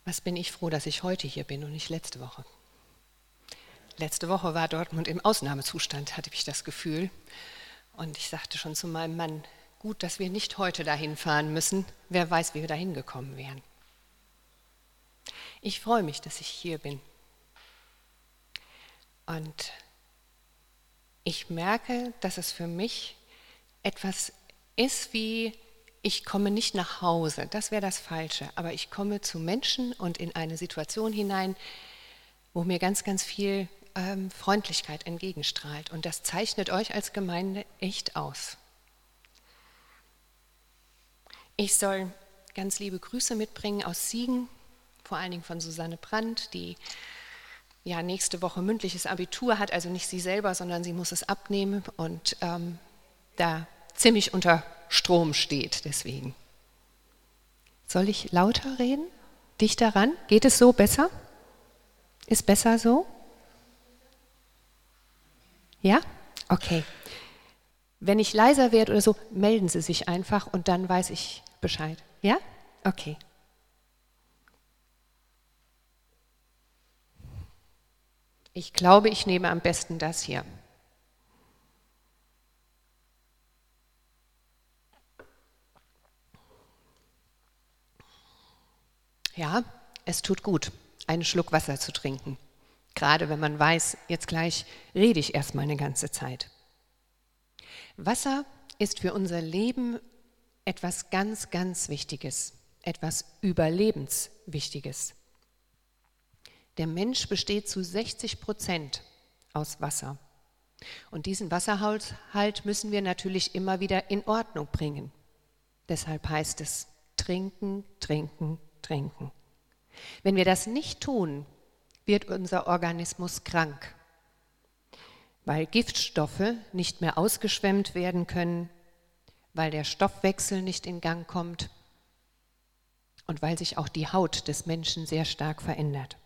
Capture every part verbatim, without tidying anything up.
Was bin ich froh, dass ich heute hier bin und nicht letzte Woche. Letzte Woche war Dortmund im Ausnahmezustand, hatte ich das Gefühl. Und ich sagte schon zu meinem Mann, gut, dass wir nicht heute dahin fahren müssen. Wer weiß, wie wir dahin gekommen wären. Ich freue mich, dass ich hier bin. Und ich merke, dass es für mich etwas ist wie, ich komme nicht nach Hause, das wäre das Falsche, aber ich komme zu Menschen und in eine Situation hinein, wo mir ganz, ganz viel ähm, Freundlichkeit entgegenstrahlt. Und das zeichnet euch als Gemeinde echt aus. Ich soll ganz liebe Grüße mitbringen aus Siegen, vor allen Dingen von Susanne Brandt, die ja nächste Woche mündliches Abitur hat, also nicht sie selber, sondern sie muss es abnehmen und ähm, da ziemlich unter Strom steht deswegen. Soll ich lauter reden? Dichter ran? Geht es so besser? Ist besser so? Ja? Okay. Wenn ich leiser werde oder so, melden Sie sich einfach und dann weiß ich Bescheid. Ja? Okay. Ich glaube, ich nehme am besten das hier. Ja, es tut gut, einen Schluck Wasser zu trinken. Gerade wenn man weiß, jetzt gleich rede ich erstmal eine ganze Zeit. Wasser ist für unser Leben etwas ganz, ganz Wichtiges, etwas Überlebenswichtiges. Der Mensch besteht zu sechzig Prozent aus Wasser. Und diesen Wasserhaushalt müssen wir natürlich immer wieder in Ordnung bringen. Deshalb heißt es trinken, trinken, trinken. Wenn wir das nicht tun, wird unser Organismus krank, weil Giftstoffe nicht mehr ausgeschwemmt werden können, weil der Stoffwechsel nicht in Gang kommt und weil sich auch die Haut des Menschen sehr stark verändert.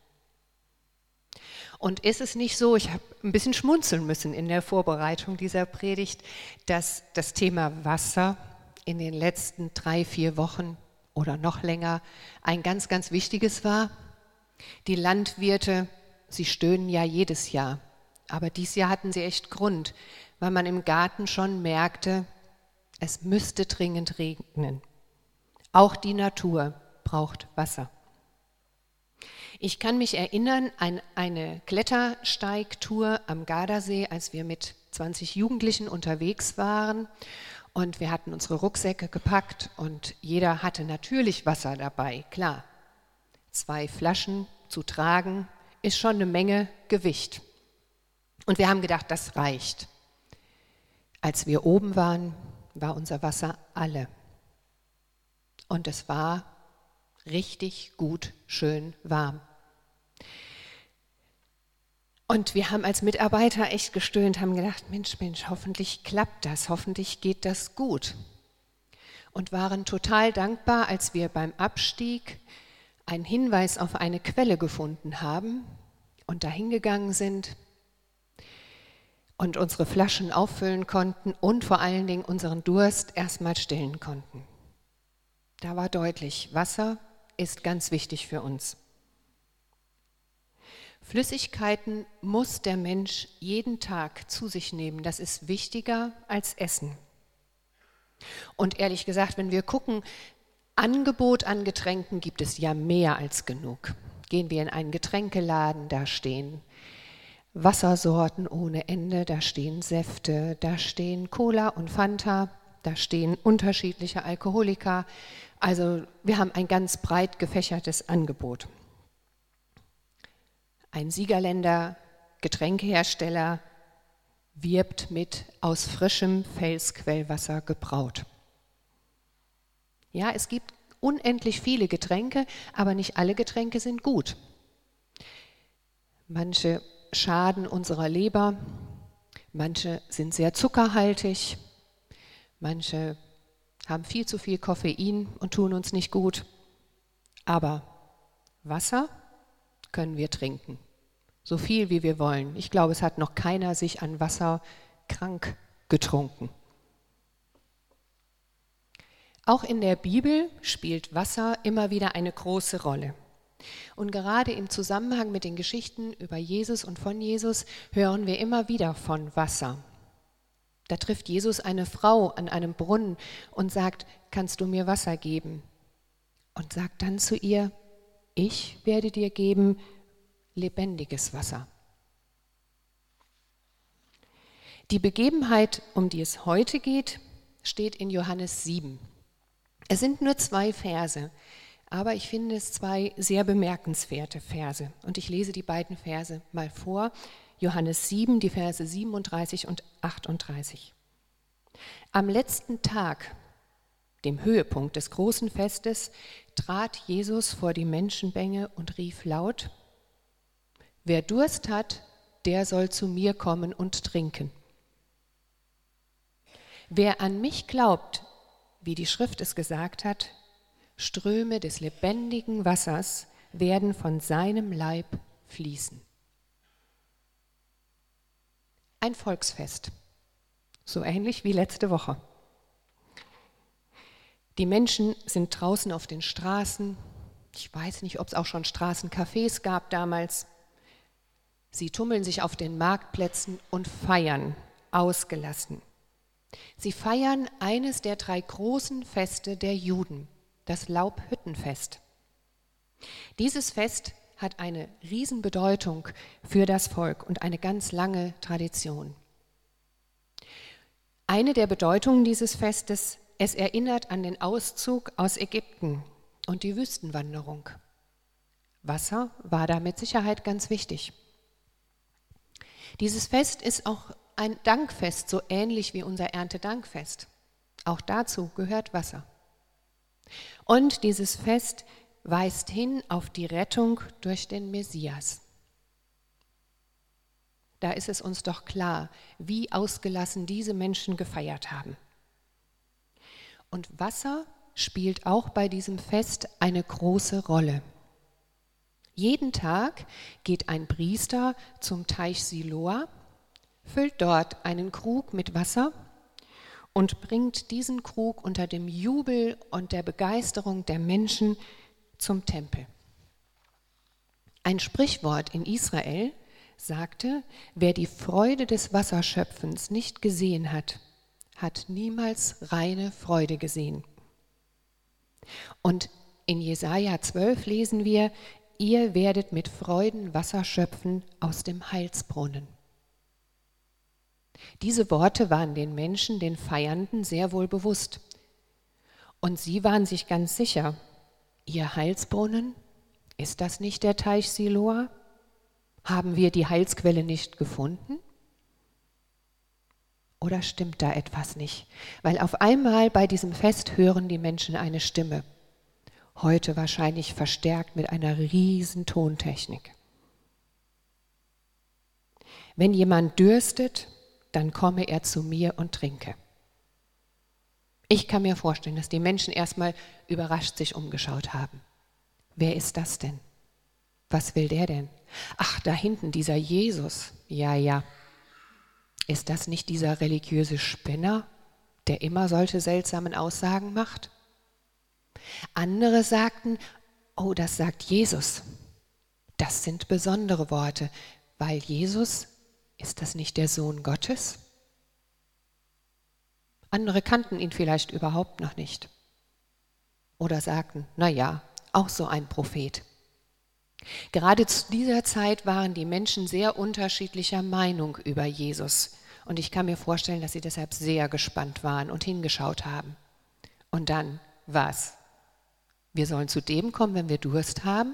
Und ist es nicht so, ich habe ein bisschen schmunzeln müssen in der Vorbereitung dieser Predigt, dass das Thema Wasser in den letzten drei, vier Wochen oder noch länger ein ganz, ganz wichtiges war. Die Landwirte, sie stöhnen ja jedes Jahr, aber dieses Jahr hatten sie echt Grund, weil man im Garten schon merkte, es müsste dringend regnen. Auch die Natur braucht Wasser. Ich kann mich erinnern an eine Klettersteigtour am Gardasee, als wir mit zwanzig Jugendlichen unterwegs waren. Und wir hatten unsere Rucksäcke gepackt und jeder hatte natürlich Wasser dabei, klar. Zwei Flaschen zu tragen ist schon eine Menge Gewicht. Und wir haben gedacht, das reicht. Als wir oben waren, war unser Wasser alle. Und es war richtig gut, schön warm. Und wir haben als Mitarbeiter echt gestöhnt, haben gedacht, Mensch, Mensch, hoffentlich klappt das, hoffentlich geht das gut. Und waren total dankbar, als wir beim Abstieg einen Hinweis auf eine Quelle gefunden haben und dahin gegangen sind und unsere Flaschen auffüllen konnten und vor allen Dingen unseren Durst erstmal stillen konnten. Da war deutlich, Wasser ist ganz wichtig für uns. Flüssigkeiten muss der Mensch jeden Tag zu sich nehmen. Das ist wichtiger als Essen. Und ehrlich gesagt, wenn wir gucken, Angebot an Getränken gibt es ja mehr als genug. Gehen wir in einen Getränkeladen, da stehen Wassersorten ohne Ende, da stehen Säfte, da stehen Cola und Fanta, da stehen unterschiedliche Alkoholika. Also wir haben ein ganz breit gefächertes Angebot. Ein Siegerländer Getränkehersteller wirbt mit aus frischem Felsquellwasser gebraut. Ja, es gibt unendlich viele Getränke, aber nicht alle Getränke sind gut. Manche schaden unserer Leber, manche sind sehr zuckerhaltig, manche haben viel zu viel Koffein und tun uns nicht gut. Aber Wasser können wir trinken, so viel wie wir wollen. Ich glaube, es hat noch keiner sich an Wasser krank getrunken. Auch in der Bibel spielt Wasser immer wieder eine große Rolle. Und gerade im Zusammenhang mit den Geschichten über Jesus und von Jesus hören wir immer wieder von Wasser. Da trifft Jesus eine Frau an einem Brunnen und sagt, kannst du mir Wasser geben? Und sagt dann zu ihr, ich werde dir geben lebendiges Wasser. Die Begebenheit, um die es heute geht, steht in Johannes sieben. Es sind nur zwei Verse, aber ich finde es zwei sehr bemerkenswerte Verse. Und ich lese die beiden Verse mal vor. Johannes sieben, die Verse siebenunddreißig und achtunddreißig. Am letzten Tag, dem Höhepunkt des großen Festes, trat Jesus vor die Menschenmenge und rief laut, wer Durst hat, der soll zu mir kommen und trinken. Wer an mich glaubt, wie die Schrift es gesagt hat, Ströme des lebendigen Wassers werden von seinem Leib fließen. Ein Volksfest, so ähnlich wie letzte Woche. Die Menschen sind draußen auf den Straßen. Ich weiß nicht, ob es auch schon Straßencafés gab damals. Sie tummeln sich auf den Marktplätzen und feiern ausgelassen. Sie feiern eines der drei großen Feste der Juden, das Laubhüttenfest. Dieses Fest hat eine Riesenbedeutung für das Volk und eine ganz lange Tradition. Eine der Bedeutungen dieses Festes, es erinnert an den Auszug aus Ägypten und die Wüstenwanderung. Wasser war da mit Sicherheit ganz wichtig. Dieses Fest ist auch ein Dankfest, so ähnlich wie unser Erntedankfest. Auch dazu gehört Wasser. Und dieses Fest weist hin auf die Rettung durch den Messias. Da ist es uns doch klar, wie ausgelassen diese Menschen gefeiert haben. Und Wasser spielt auch bei diesem Fest eine große Rolle. Jeden Tag geht ein Priester zum Teich Siloa, füllt dort einen Krug mit Wasser und bringt diesen Krug unter dem Jubel und der Begeisterung der Menschen zum Tempel. Ein Sprichwort in Israel sagte, wer die Freude des Wasserschöpfens nicht gesehen hat, hat niemals reine Freude gesehen. Und in Jesaja zwölf lesen wir, ihr werdet mit Freuden Wasser schöpfen aus dem Heilsbrunnen. Diese Worte waren den Menschen, den Feiernden, sehr wohl bewusst. Und sie waren sich ganz sicher, ihr Heilsbrunnen, ist das nicht der Teich Siloa? Haben wir die Heilsquelle nicht gefunden? Oder stimmt da etwas nicht? Weil auf einmal bei diesem Fest hören die Menschen eine Stimme. Heute wahrscheinlich verstärkt mit einer riesen Tontechnik. Wenn jemand dürstet, dann komme er zu mir und trinke. Ich kann mir vorstellen, dass die Menschen erstmal überrascht sich umgeschaut haben. Wer ist das denn? Was will der denn? Ach, da hinten dieser Jesus. Ja, ja. Ist das nicht dieser religiöse Spinner, der immer solche seltsamen Aussagen macht? Andere sagten, oh, das sagt Jesus. Das sind besondere Worte, weil Jesus, ist das nicht der Sohn Gottes? Andere kannten ihn vielleicht überhaupt noch nicht. Oder sagten, na ja, auch so ein Prophet. Gerade zu dieser Zeit waren die Menschen sehr unterschiedlicher Meinung über Jesus. Und ich kann mir vorstellen, dass sie deshalb sehr gespannt waren und hingeschaut haben. Und dann, was? Wir sollen zu dem kommen, wenn wir Durst haben?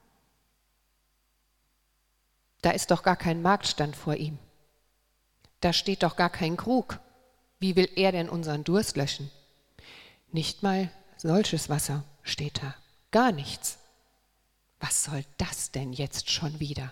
Da ist doch gar kein Marktstand vor ihm. Da steht doch gar kein Krug. Wie will er denn unseren Durst löschen? Nicht mal solches Wasser steht da. Gar nichts. Was soll das denn jetzt schon wieder?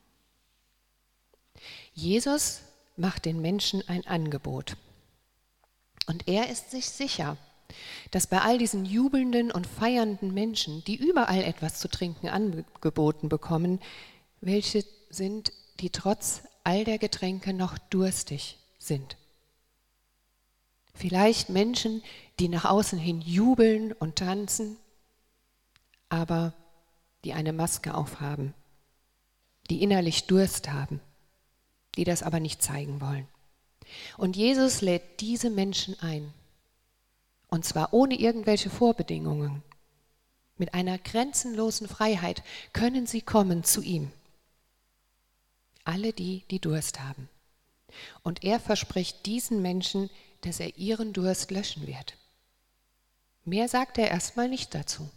Jesus macht den Menschen ein Angebot. Und er ist sich sicher, dass bei all diesen jubelnden und feiernden Menschen, die überall etwas zu trinken angeboten bekommen, welche sind, die trotz all der Getränke noch durstig sind. Vielleicht Menschen, die nach außen hin jubeln und tanzen, aber die eine Maske aufhaben, die innerlich Durst haben, die das aber nicht zeigen wollen. Und Jesus lädt diese Menschen ein, und zwar ohne irgendwelche Vorbedingungen. Mit einer grenzenlosen Freiheit können sie kommen zu ihm. Alle die, die Durst haben. Und er verspricht diesen Menschen, dass er ihren Durst löschen wird. Mehr sagt er erstmal nicht dazu.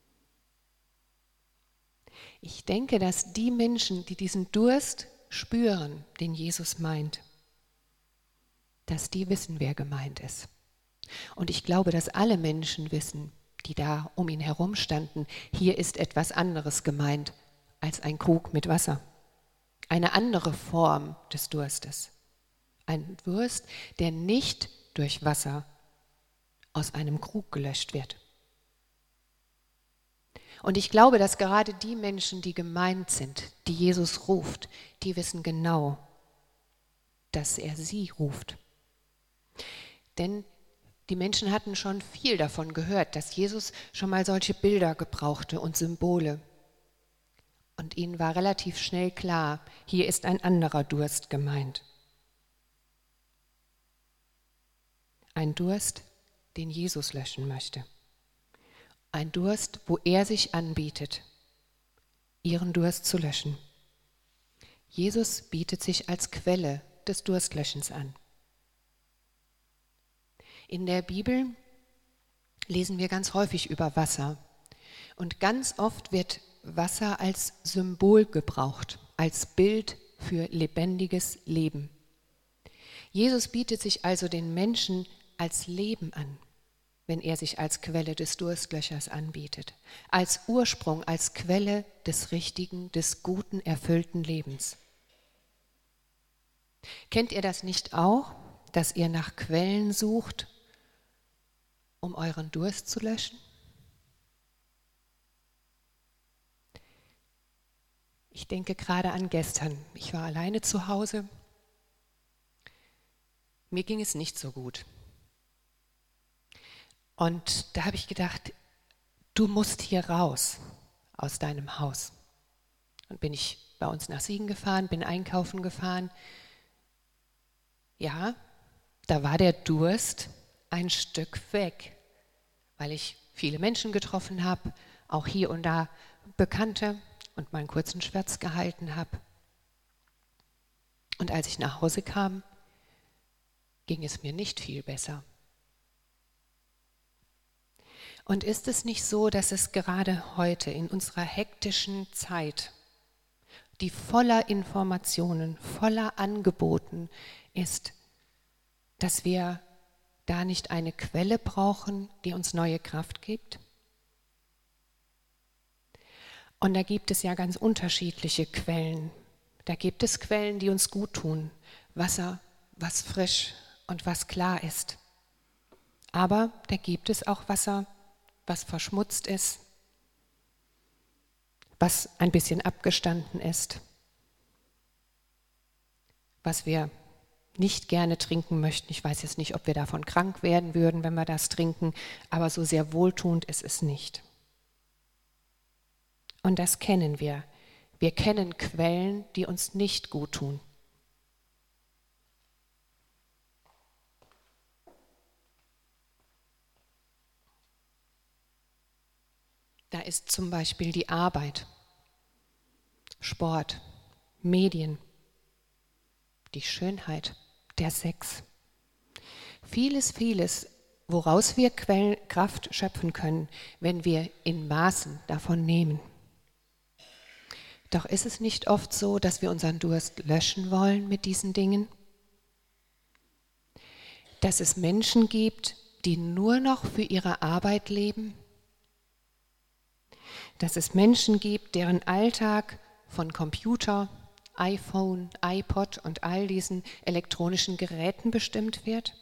Ich denke, dass die Menschen, die diesen Durst spüren, den Jesus meint, dass die wissen, wer gemeint ist. Und ich glaube, dass alle Menschen wissen, die da um ihn herum standen, hier ist etwas anderes gemeint als ein Krug mit Wasser. Eine andere Form des Durstes. Ein Durst, der nicht durch Wasser aus einem Krug gelöscht wird. Und ich glaube, dass gerade die Menschen, die gemeint sind, die Jesus ruft, die wissen genau, dass er sie ruft. Denn die Menschen hatten schon viel davon gehört, dass Jesus schon mal solche Bilder gebrauchte und Symbole. Und ihnen war relativ schnell klar, hier ist ein anderer Durst gemeint. Ein Durst, den Jesus löschen möchte. Ein Durst, wo er sich anbietet, ihren Durst zu löschen. Jesus bietet sich als Quelle des Durstlöschens an. In der Bibel lesen wir ganz häufig über Wasser. Und ganz oft wird Wasser als Symbol gebraucht, als Bild für lebendiges Leben. Jesus bietet sich also den Menschen als Leben an, wenn er sich als Quelle des Durstlöschers anbietet, als Ursprung, als Quelle des richtigen, des guten, erfüllten Lebens. Kennt ihr das nicht auch, dass ihr nach Quellen sucht, um euren Durst zu löschen? Ich denke gerade an gestern. Ich war alleine zu Hause. Mir ging es nicht so gut. Und da habe ich gedacht, du musst hier raus aus deinem Haus. Und bin ich bei uns nach Siegen gefahren, bin einkaufen gefahren. Ja, da war der Durst ein Stück weg, weil ich viele Menschen getroffen habe, auch hier und da Bekannte und mal einen kurzen Schwätz gehalten habe. Und als ich nach Hause kam, ging es mir nicht viel besser. Und ist es nicht so, dass es gerade heute in unserer hektischen Zeit, die voller Informationen, voller Angeboten ist, dass wir da nicht eine Quelle brauchen, die uns neue Kraft gibt? Und da gibt es ja ganz unterschiedliche Quellen. Da gibt es Quellen, die uns gut tun. Wasser, was frisch und was klar ist. Aber da gibt es auch Wasser, was verschmutzt ist, was ein bisschen abgestanden ist, was wir nicht gerne trinken möchten. Ich weiß jetzt nicht, ob wir davon krank werden würden, wenn wir das trinken, aber so sehr wohltuend ist es nicht. Und das kennen wir. Wir kennen Quellen, die uns nicht gut tun. Da ist zum Beispiel die Arbeit, Sport, Medien, die Schönheit, der Sex. Vieles, vieles, woraus wir Quellen, Kraft schöpfen können, wenn wir in Maßen davon nehmen. Doch ist es nicht oft so, dass wir unseren Durst löschen wollen mit diesen Dingen? Dass es Menschen gibt, die nur noch für ihre Arbeit leben? Dass es Menschen gibt, deren Alltag von Computer, iPhone, iPod und all diesen elektronischen Geräten bestimmt wird?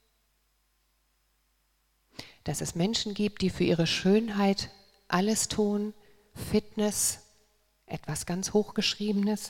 Dass es Menschen gibt, die für ihre Schönheit alles tun, Fitness, etwas ganz Hochgeschriebenes?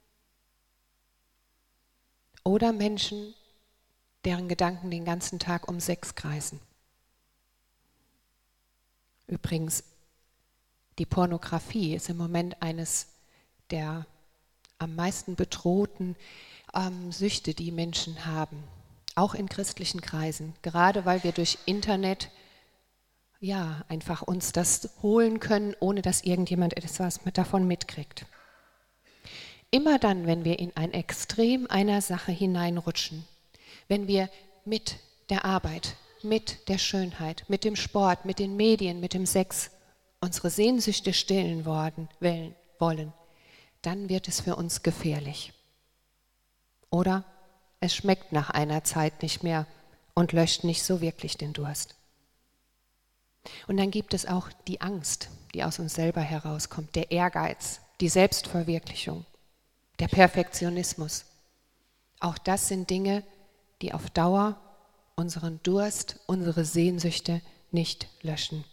Oder Menschen, deren Gedanken den ganzen Tag um Sex kreisen? Übrigens, Die Pornografie ist im Moment eines der am meisten bedrohten ähm, Süchte, die Menschen haben, auch in christlichen Kreisen, gerade weil wir durch Internet ja einfach uns das holen können, ohne dass irgendjemand etwas mit davon mitkriegt. Immer dann, wenn wir in ein Extrem einer Sache hineinrutschen, wenn wir mit der Arbeit, mit der Schönheit, mit dem Sport, mit den Medien, mit dem Sex unsere Sehnsüchte stillen worden, wollen, dann wird es für uns gefährlich. Oder es schmeckt nach einer Zeit nicht mehr und löscht nicht so wirklich den Durst. Und dann gibt es auch die Angst, die aus uns selber herauskommt, der Ehrgeiz, die Selbstverwirklichung, der Perfektionismus. Auch das sind Dinge, die auf Dauer unseren Durst, unsere Sehnsüchte nicht löschen.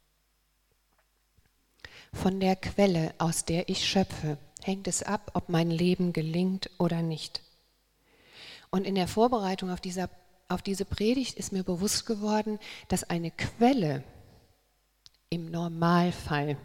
Von der Quelle, aus der ich schöpfe, hängt es ab, ob mein Leben gelingt oder nicht. Und in der Vorbereitung auf, dieser, auf diese Predigt ist mir bewusst geworden, dass eine Quelle im Normalfall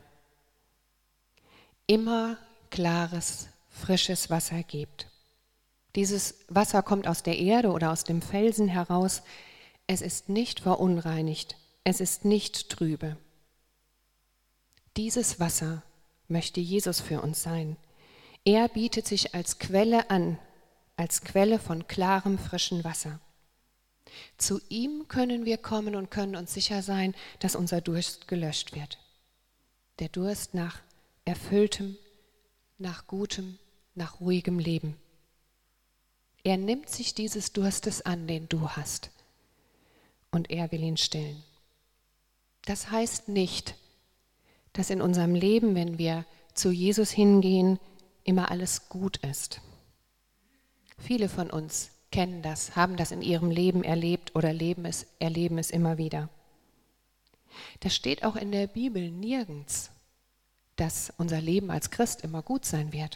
immer klares, frisches Wasser gibt. Dieses Wasser kommt aus der Erde oder aus dem Felsen heraus. Es ist nicht verunreinigt, es ist nicht trübe. Dieses Wasser möchte Jesus für uns sein. Er bietet sich als Quelle an, als Quelle von klarem, frischem Wasser. Zu ihm können wir kommen und können uns sicher sein, dass unser Durst gelöscht wird. Der Durst nach erfülltem, nach gutem, nach ruhigem Leben. Er nimmt sich dieses Durstes an, den du hast, und er will ihn stillen. Das heißt nicht, dass in unserem Leben, wenn wir zu Jesus hingehen, immer alles gut ist. Viele von uns kennen das, haben das in ihrem Leben erlebt oder leben es, erleben es immer wieder. Das steht auch in der Bibel nirgends, dass unser Leben als Christ immer gut sein wird.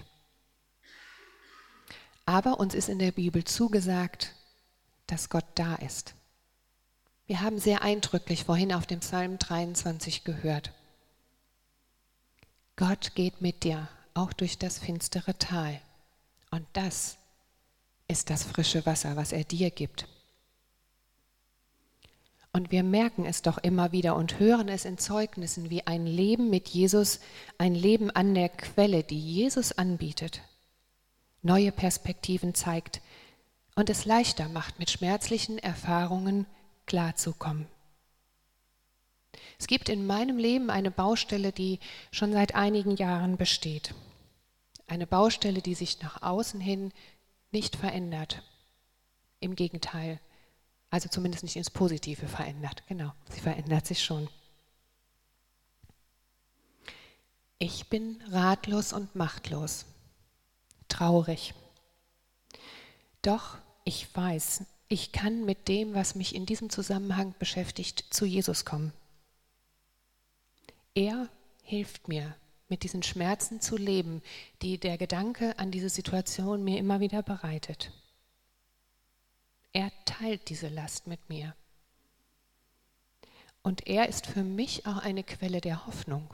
Aber uns ist in der Bibel zugesagt, dass Gott da ist. Wir haben sehr eindrücklich vorhin auf dem Psalm dreiundzwanzig gehört. Gott geht mit dir, auch durch das finstere Tal. Und das ist das frische Wasser, was er dir gibt. Und wir merken es doch immer wieder und hören es in Zeugnissen, wie ein Leben mit Jesus, ein Leben an der Quelle, die Jesus anbietet, neue Perspektiven zeigt und es leichter macht, mit schmerzlichen Erfahrungen klarzukommen. Es gibt in meinem Leben eine Baustelle, die schon seit einigen Jahren besteht. Eine Baustelle, die sich nach außen hin nicht verändert. Im Gegenteil, also zumindest nicht ins Positive verändert. Genau, sie verändert sich schon. Ich bin ratlos und machtlos, traurig. Doch ich weiß, ich kann mit dem, was mich in diesem Zusammenhang beschäftigt, zu Jesus kommen. Er hilft mir, mit diesen Schmerzen zu leben, die der Gedanke an diese Situation mir immer wieder bereitet. Er teilt diese Last mit mir. Und er ist für mich auch eine Quelle der Hoffnung.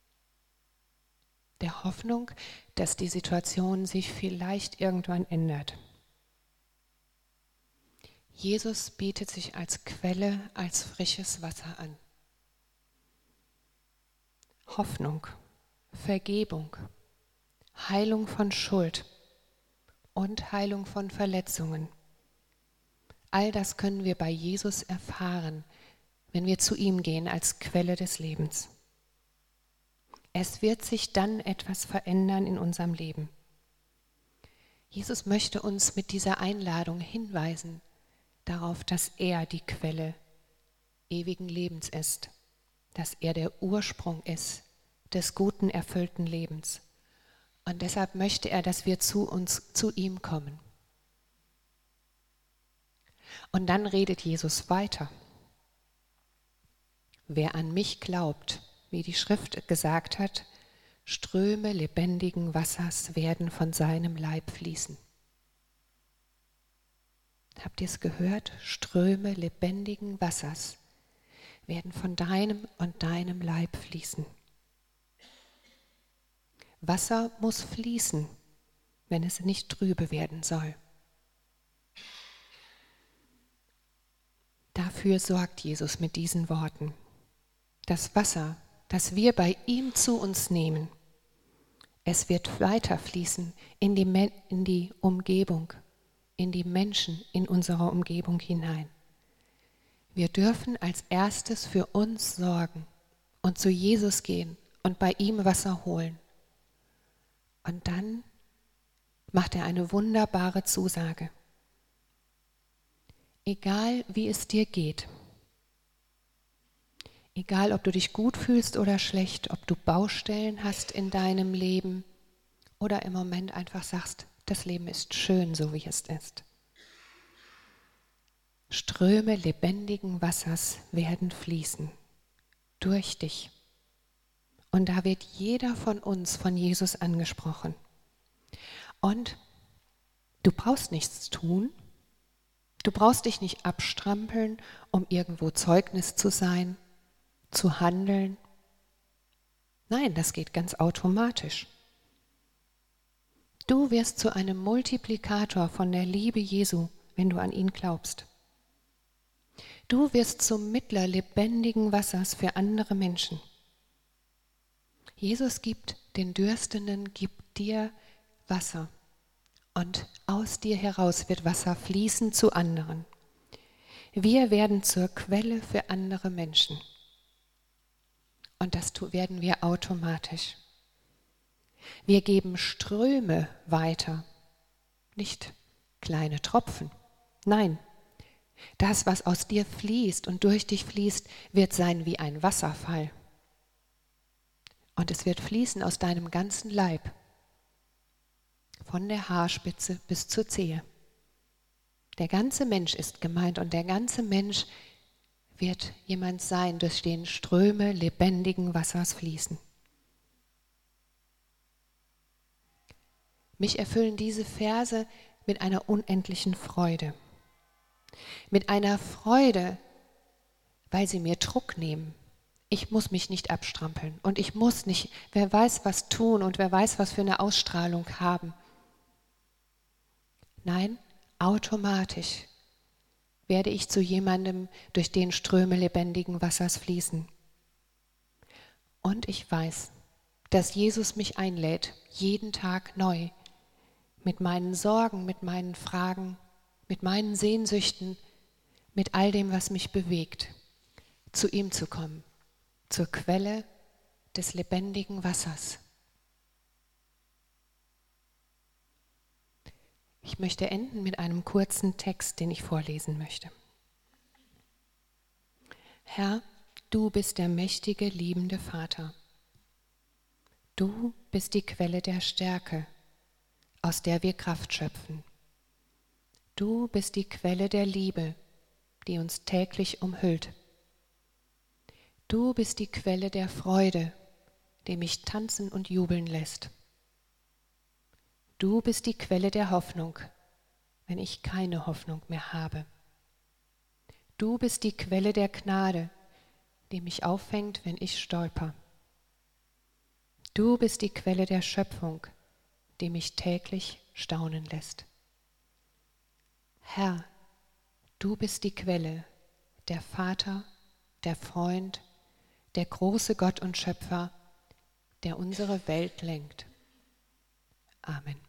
Der Hoffnung, dass die Situation sich vielleicht irgendwann ändert. Jesus bietet sich als Quelle, als frisches Wasser an. Hoffnung, Vergebung, Heilung von Schuld und Heilung von Verletzungen. All das können wir bei Jesus erfahren, wenn wir zu ihm gehen als Quelle des Lebens. Es wird sich dann etwas verändern in unserem Leben. Jesus möchte uns mit dieser Einladung hinweisen darauf, dass er die Quelle ewigen Lebens ist, dass er der Ursprung ist des guten, erfüllten Lebens. Und deshalb möchte er, dass wir zu uns, zu ihm kommen. Und dann redet Jesus weiter. Wer an mich glaubt, wie die Schrift gesagt hat, Ströme lebendigen Wassers werden von seinem Leib fließen. Habt ihr es gehört? Ströme lebendigen Wassers werden von deinem und deinem Leib fließen. Wasser muss fließen, wenn es nicht trübe werden soll. Dafür sorgt Jesus mit diesen Worten. Das Wasser, das wir bei ihm zu uns nehmen, es wird weiterfließen in die, Men- in die Umgebung, in die Menschen in unserer Umgebung hinein. Wir dürfen als erstes für uns sorgen und zu Jesus gehen und bei ihm Wasser holen. Und dann macht er eine wunderbare Zusage. Egal wie es dir geht, egal ob du dich gut fühlst oder schlecht, ob du Baustellen hast in deinem Leben oder im Moment einfach sagst, das Leben ist schön, so wie es ist. Ströme lebendigen Wassers werden fließen durch dich. Und da wird jeder von uns von Jesus angesprochen. Und du brauchst nichts tun. Du brauchst dich nicht abstrampeln, um irgendwo Zeugnis zu sein, zu handeln. Nein, das geht ganz automatisch. Du wirst zu einem Multiplikator von der Liebe Jesu, wenn du an ihn glaubst. Du wirst zum Mittler lebendigen Wassers für andere Menschen. Jesus gibt den Dürstenden, gibt dir Wasser. Und aus dir heraus wird Wasser fließen zu anderen. Wir werden zur Quelle für andere Menschen. Und das werden wir automatisch. Wir geben Ströme weiter, nicht kleine Tropfen. Nein, das, was aus dir fließt und durch dich fließt, wird sein wie ein Wasserfall. Und es wird fließen aus deinem ganzen Leib, von der Haarspitze bis zur Zehe. Der ganze Mensch ist gemeint und der ganze Mensch wird jemand sein, durch den Ströme lebendigen Wassers fließen. Mich erfüllen diese Verse mit einer unendlichen Freude. Mit einer Freude, weil sie mir Druck nehmen. Ich muss mich nicht abstrampeln und ich muss nicht, wer weiß was tun und wer weiß was für eine Ausstrahlung haben. Nein, automatisch werde ich zu jemandem, durch den Ströme lebendigen Wassers fließen. Und ich weiß, dass Jesus mich einlädt, jeden Tag neu, mit meinen Sorgen, mit meinen Fragen, mit meinen Sehnsüchten, mit all dem, was mich bewegt, zu ihm zu kommen, zur Quelle des lebendigen Wassers. Ich möchte enden mit einem kurzen Text, den ich vorlesen möchte. Herr, du bist der mächtige, liebende Vater. Du bist die Quelle der Stärke, aus der wir Kraft schöpfen. Du bist die Quelle der Liebe, die uns täglich umhüllt. Du bist die Quelle der Freude, die mich tanzen und jubeln lässt. Du bist die Quelle der Hoffnung, wenn ich keine Hoffnung mehr habe. Du bist die Quelle der Gnade, die mich auffängt, wenn ich stolper. Du bist die Quelle der Schöpfung, die mich täglich staunen lässt. Herr, du bist die Quelle, der Vater, der Freund, der große Gott und Schöpfer, der unsere Welt lenkt. Amen.